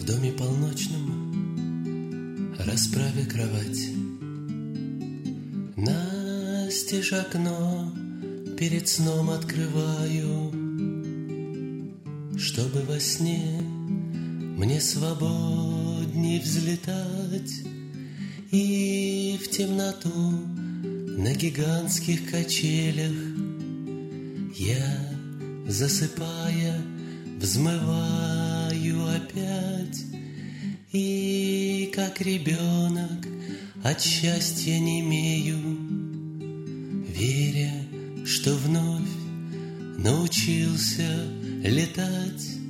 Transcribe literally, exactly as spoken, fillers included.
доме полночном, расправя кровать, настежь окно перед сном открываю, чтобы во сне мне свободней взлетать и в темноту на гигантских качелях я, засыпая, взмываю опять, и как ребенок от счастья немею, веря, что вновь научился летать.